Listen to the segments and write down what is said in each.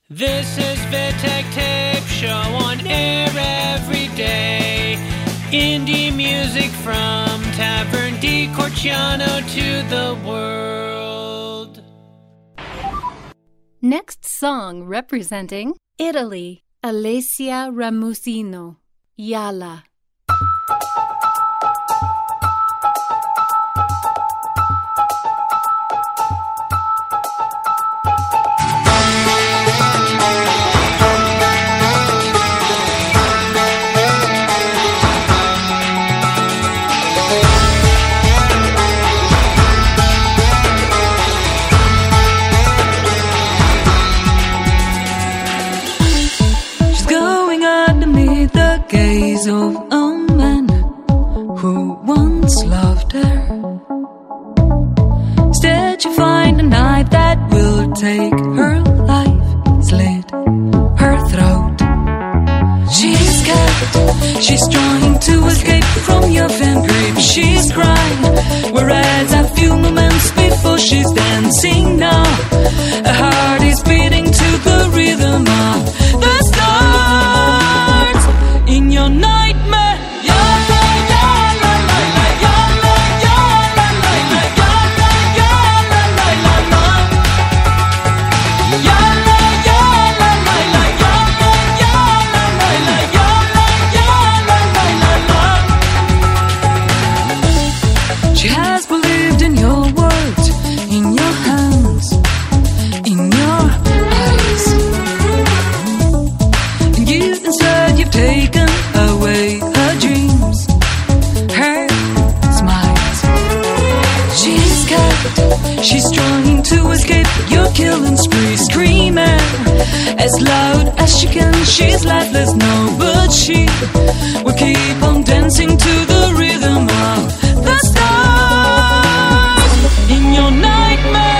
This is Vitek Tape Show on air every day. Indie music from Tavern di Corciano to the world. Next song representing Italy, Alessia Ramusino, Yalla. Gaze of a man who once loved her. Instead you find a knife that will take her life, slit her throat. She's scared, she's trying to escape from your fan grip. She's crying, whereas a few moments before she's dancing now. Her heart is beating to the rhythm of the stars. In your nightmare, yalla, yalla, la, la, yalla, yalla, la, la, yalla, yalla, la, la, la. Yalla, yalla, la, la, yalla, yalla, la, la, yalla, yalla, la, la. She has believed in your words, in your hands, in your eyes. And you instead you've taken away her dreams, her smiles. She's scared, she's trying to escape your killing spree, screaming as loud as she can. She's lifeless now, but she will keep on dancing to the rhythm of the stars. In your nightmare,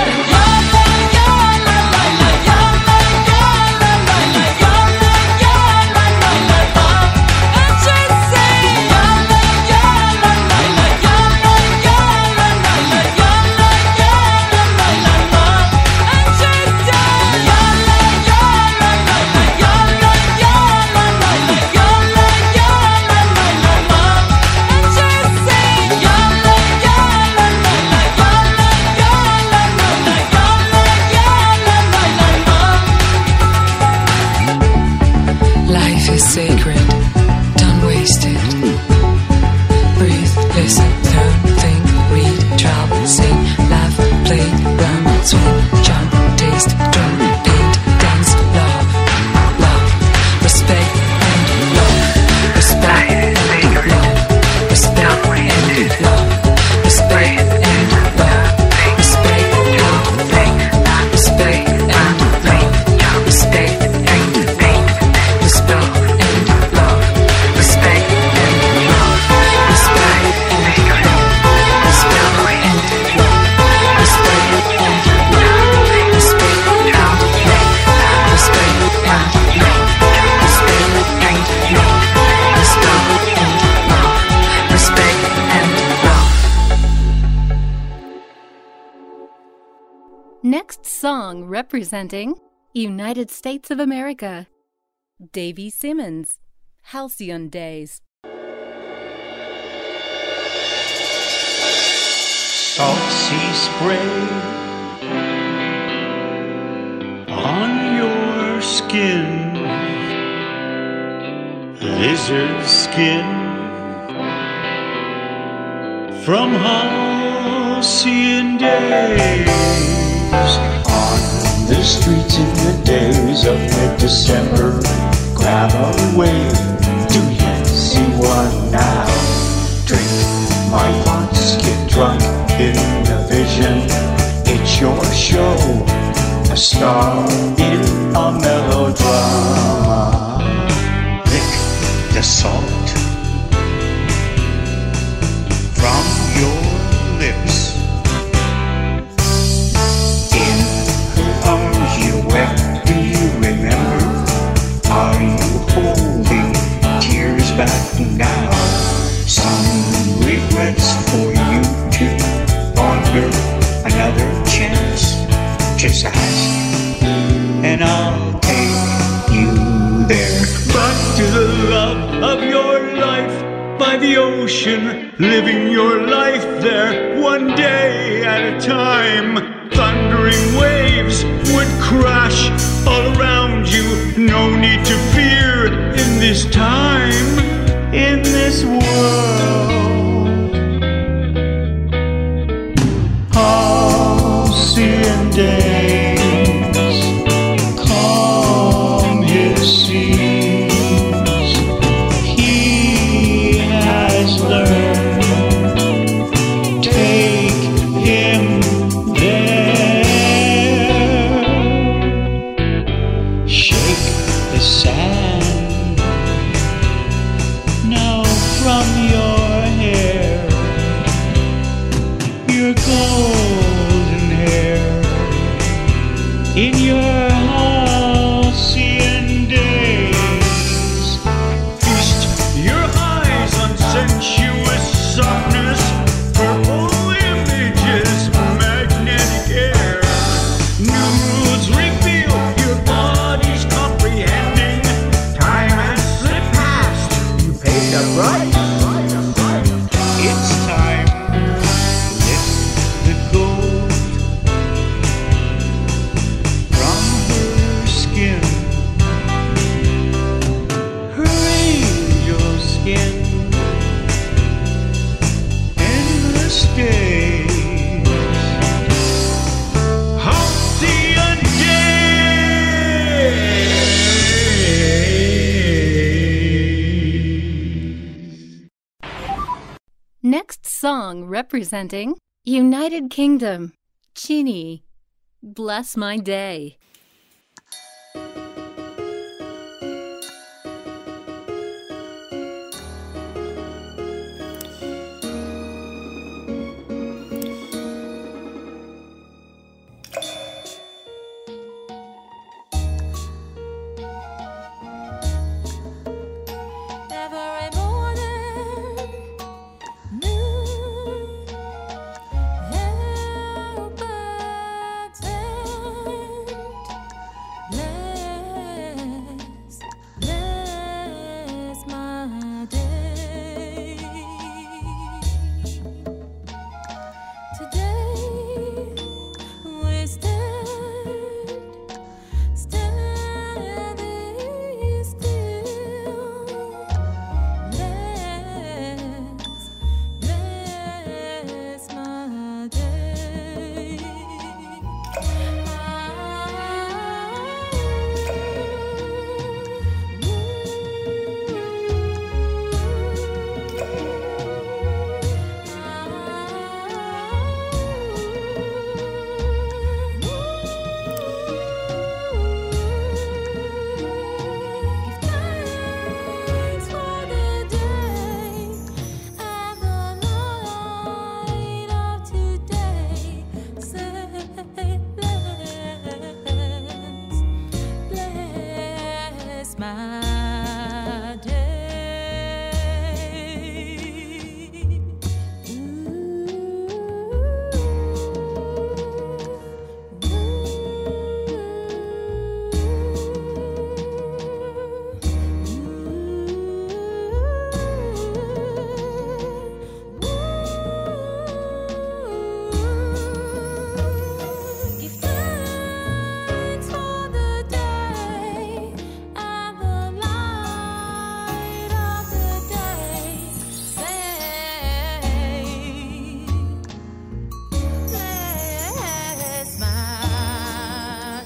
sacred, don't waste it. Breathe, listen, learn, think, read, travel, sing, laugh, play, run, swim, jump, taste, drink, paint, dance, love, love, respect and love, respect and love, respect and love, respect and love, respect and love, respect and love, respect and love, respect. Next song representing United States of America, Davy Simmons, Halcyon Days. Salt sea spray on your skin, lizard skin from halcyon days. On the streets in the days of mid-December, grab a wave, do you see one now? Drink my pots, get drunk in a vision. It's your show, a star in a melodrama. Lick the salt from your lips. In her arms you wept, do you remember? Are you holding tears back now? Some regrets for you to ponder another chance. Just ask and I'll take by the ocean, living your life there one day at a time. Thundering waves would crash all around you. No need to fear in this time, in this world. Halcyon days, calm his seas. He has learned, take him there. Shake the sand now from your hair, your golden hair in your halcyon days. Feast your eyes on sensuous softness, purple images, magnetic air. New rules reveal your body's comprehending. Time has slipped past, you paid the price. It's time, lift the gold from her skin, her angel skin. Endless days, halcyon days. Next song representing United Kingdom, Chinny, Bless My Day. Every morning, noon, help and bless my day. Today we standing still. Bless my day. Give thanks for the day and the night of today. Say bless my Give thanks for the day and the light of the day. Say, bless my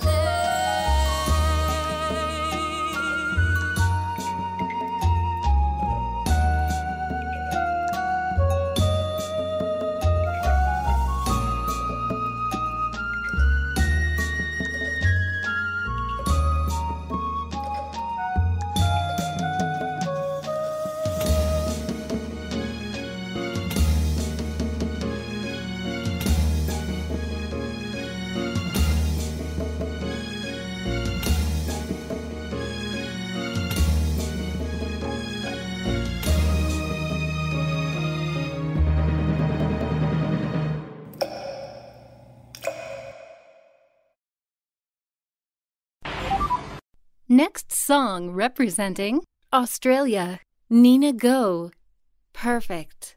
Next song representing Australia, Nina Go, Perfect.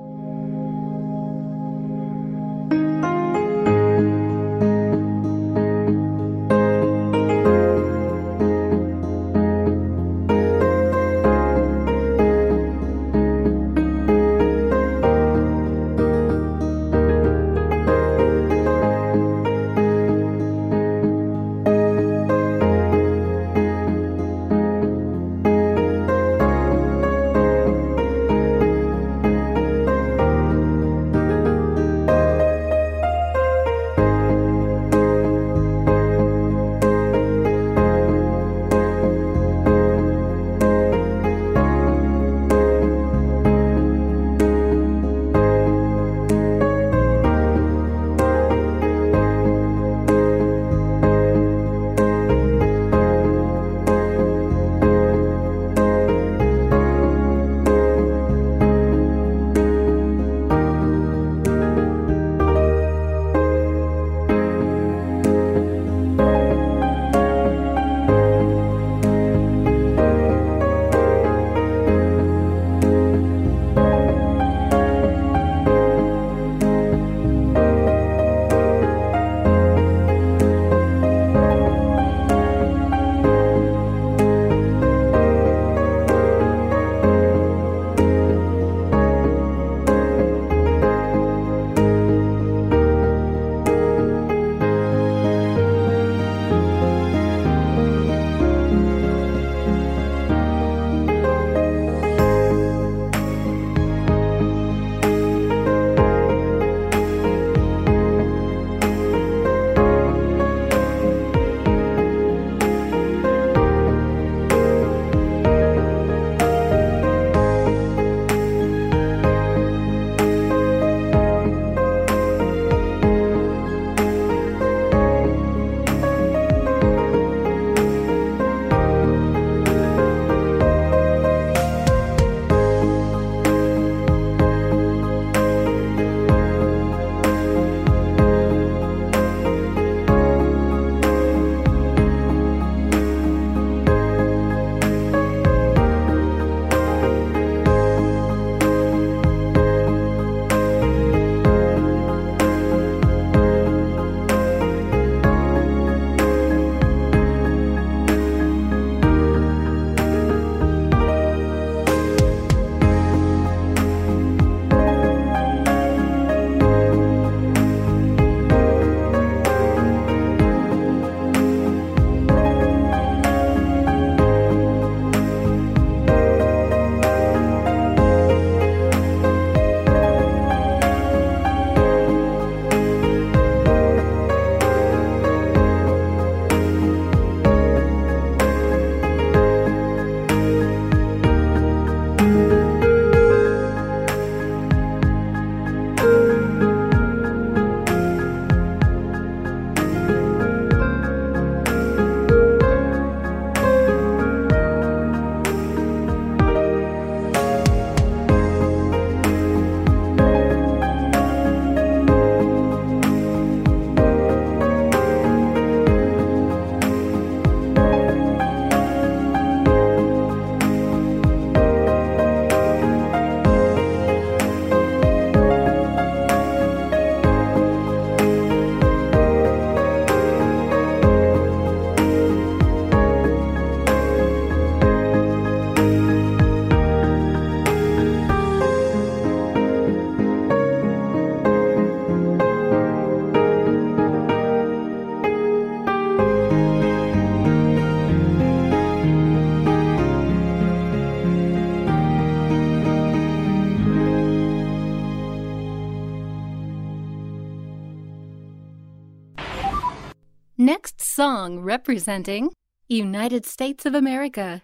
Next song representing United States of America.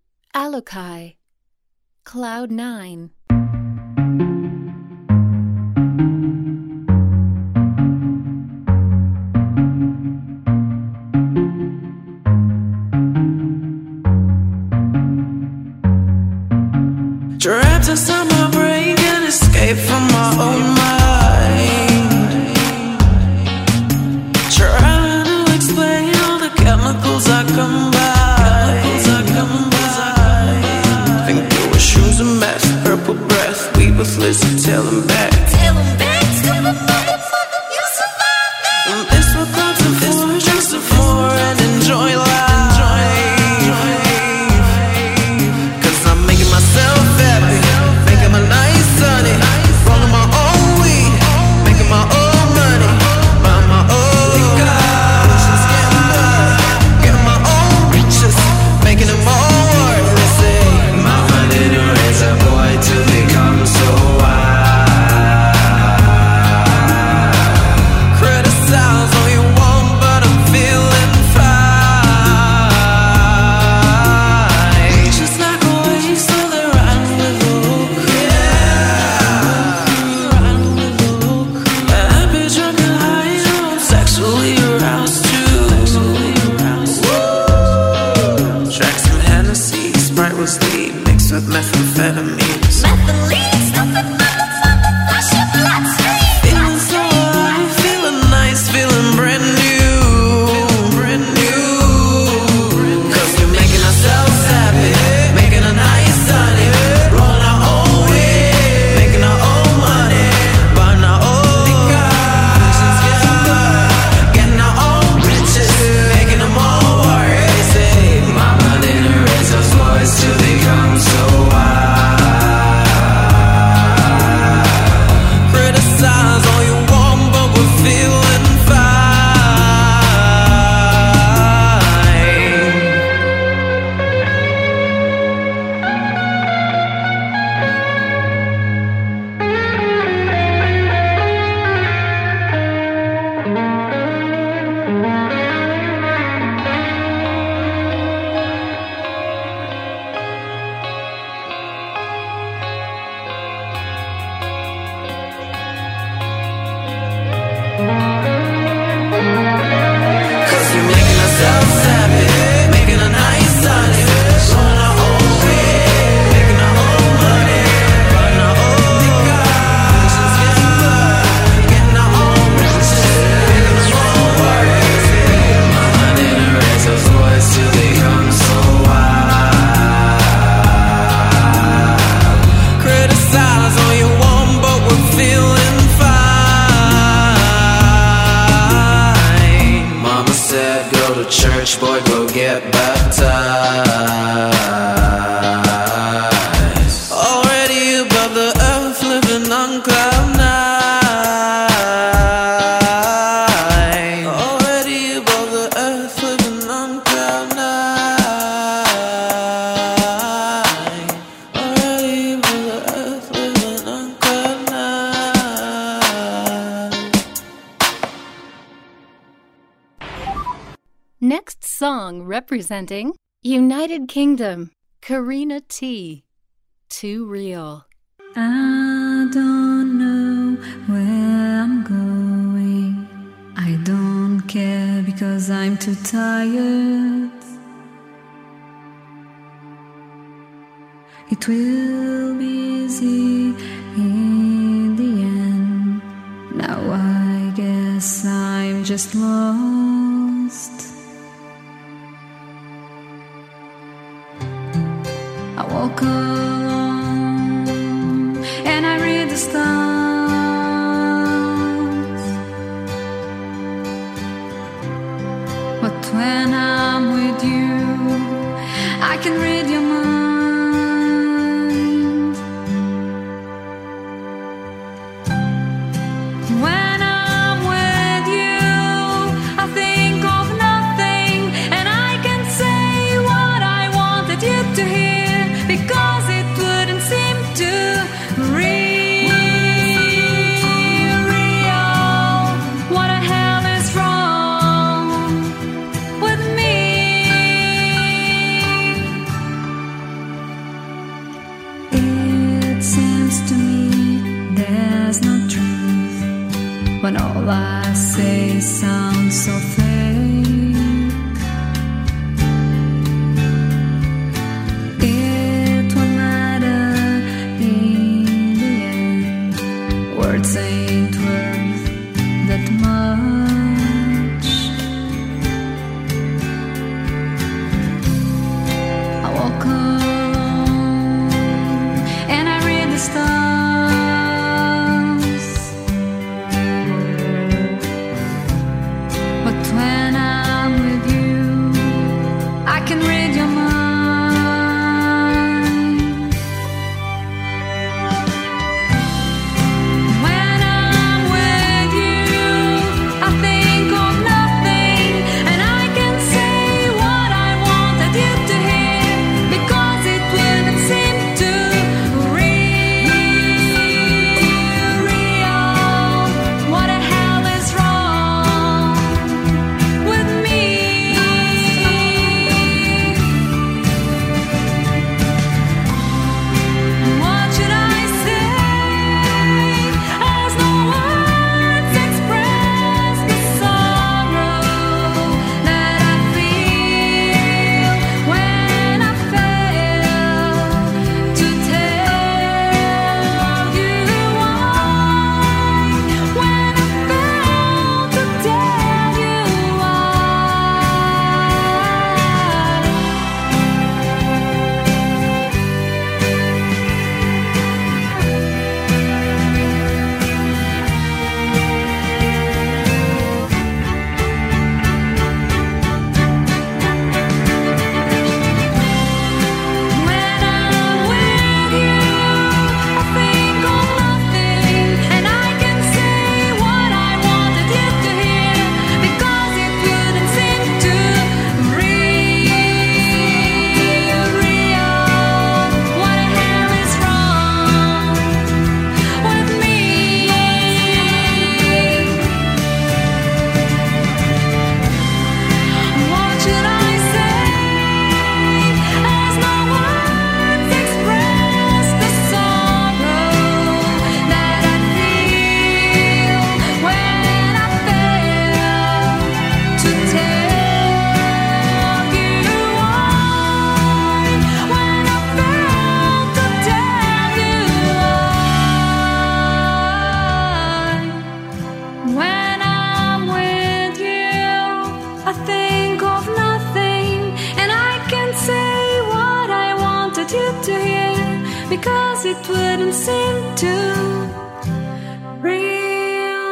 Alokai, Cloud 9. Trapped inside my brain, can't escape from my own mind. Trying to explain all the chemicals I combine. Think your shoes a mess, purple breath. tell them back. Tell 'em back, stupid motherfucker, you survived me. This what comes before, just before and enjoy life. Cause I'm making myself happy, making my nice sunny, rolling my own weed, making my own money, buying my own wishes, getting my own riches, making them all work. They say, mama didn't raise a boy to become so wise. Criticize all you want, but I'm feeling fine. Just like a wave, so they're riding with the hook. Yeah, riding with the hook. I've been drunk and high, I'm sexually aroused too. Drank some Hennessy, Sprite was deep, mixed with methamphetamines. Methylene, stupid motherfucker, flush your bloodstream. Feeling so alive, feeling nice, feeling brand new, brand new. Cause we're making ourselves happy, making a nice sunny, rolling our own weed, making our own money, buying our own wishes, getting our own riches, making them all work. They say, mama didn't raise us boys to become so wise. Criticize all you want, but we're feeling fine. Cause we're making ourselves happy, making a nice sunny, rolling our own weed, making our own money, buying our own wishes, getting our own riches, making them all work. Mama didn't raise us boys to become so wild. Criticize all you want, but we're feeling fine. Mama said, go to church, boy, go get baptized. Already above the earth, living on cloud nine. Already above the earth, living on cloud nine. Already above the earth, living on cloud nine. Next song representing United Kingdom, Karina T. Too Real. I don't know where I'm going. I don't care because I'm too tired. It will be easy in the end. Now I guess I'm just lost. I walk alone and I read the stars. But when I'm with you, I can read your mind. When I'm with you, I think of nothing, and I can say what I wanted you to hear, because it wouldn't seem to real. What the hell is wrong with me? It seems to me there's no truth when all I say sounds so fake. It won't matter in the end. Words ain't worth that much. I walk alone and I read the stars. it wouldn't seem too real.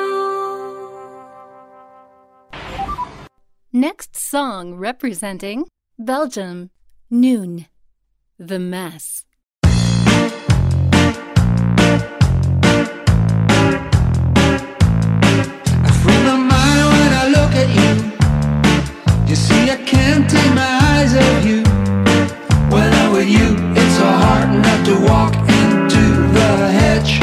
Next song representing Belgium, Noon, The Mess. I free my mind when I look at you. You see, I can't take my eyes off you. When I'm with you, it's so hard not to walk into the hedge.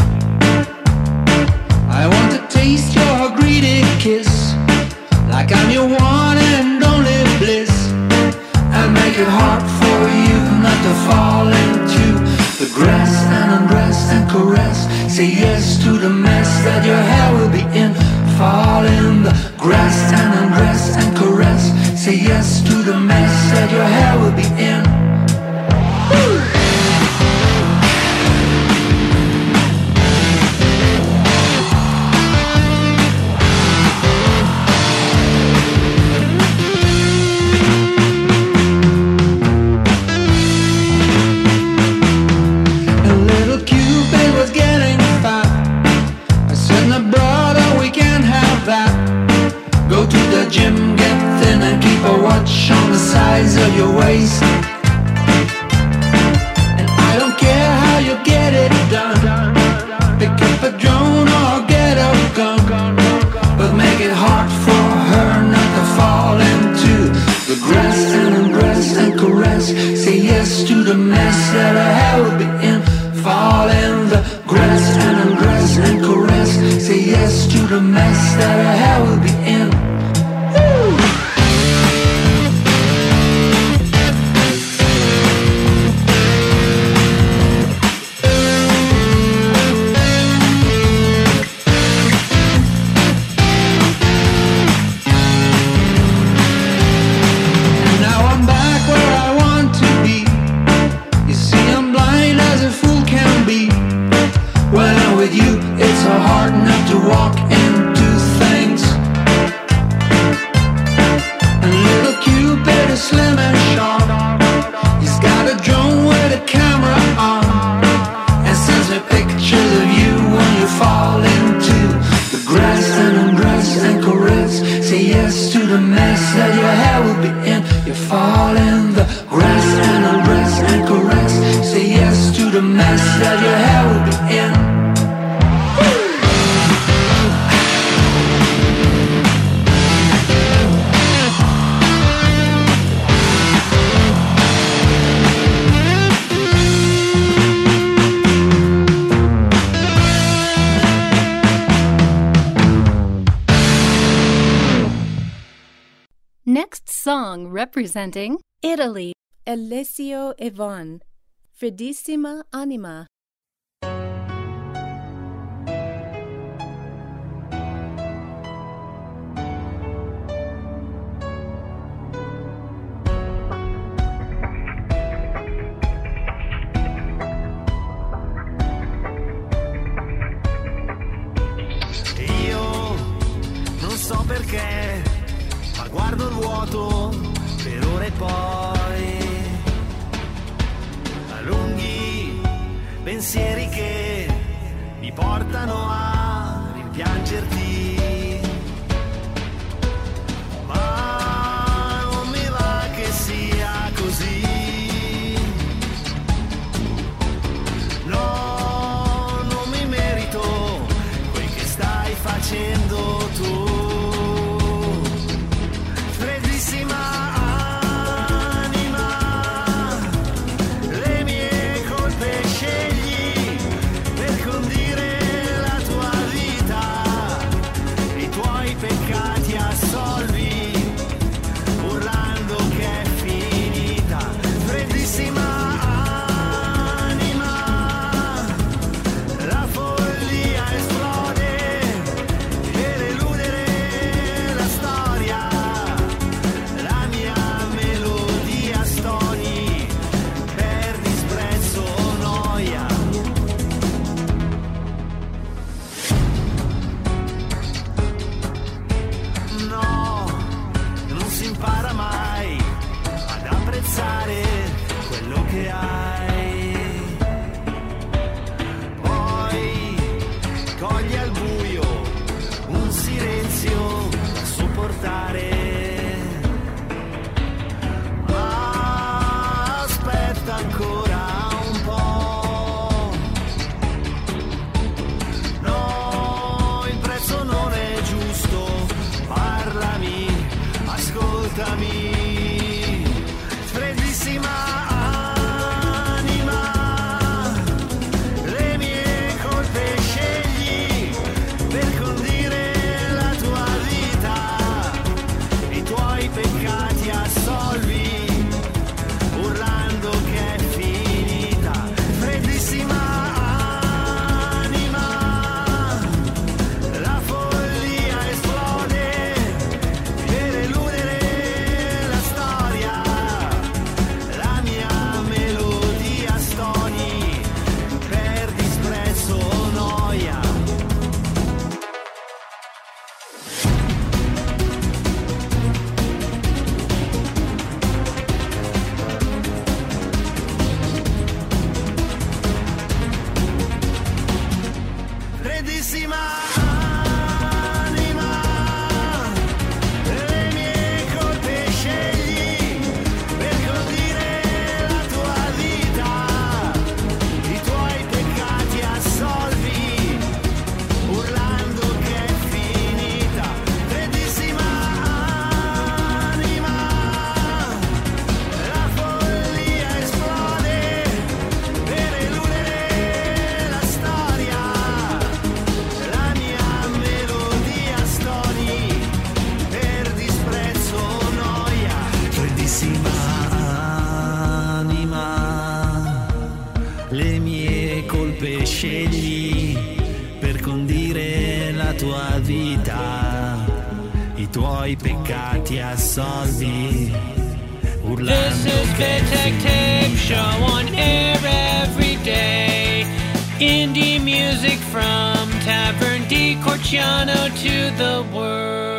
I want to taste your greedy kiss, like I'm your one and only bliss. I make it hard for you not to fall into the grass and undress and caress. Say yes to the mess that your hair will be in. Fall in the grass and undress and caress. Say yes to the mess that your hair will be in. Woo! Gym, get thin and keep a watch on the size of your waist. And I don't care how you get it done. Pick up a drone or get a gun, but make it hard for her not to fall into the grass and undress and caress. Say yes to the mess that her hair will be in. Fall in the grass and undress and caress. Say yes to the mess that her hair will be in. Next song representing Italy, Alessio Evon, Freddissima Anima. Io non so perché, ma guardo il vuoto per ore e poi a lunghi pensieri che mi portano a rimpiangerti, ma non mi va che sia così. No, non mi merito quel che stai facendo tu. Quello che hai tuoi peccati assolvi. This is Vidtech Tape Show on air every day. Indie music from Tavern di Corciano to the world.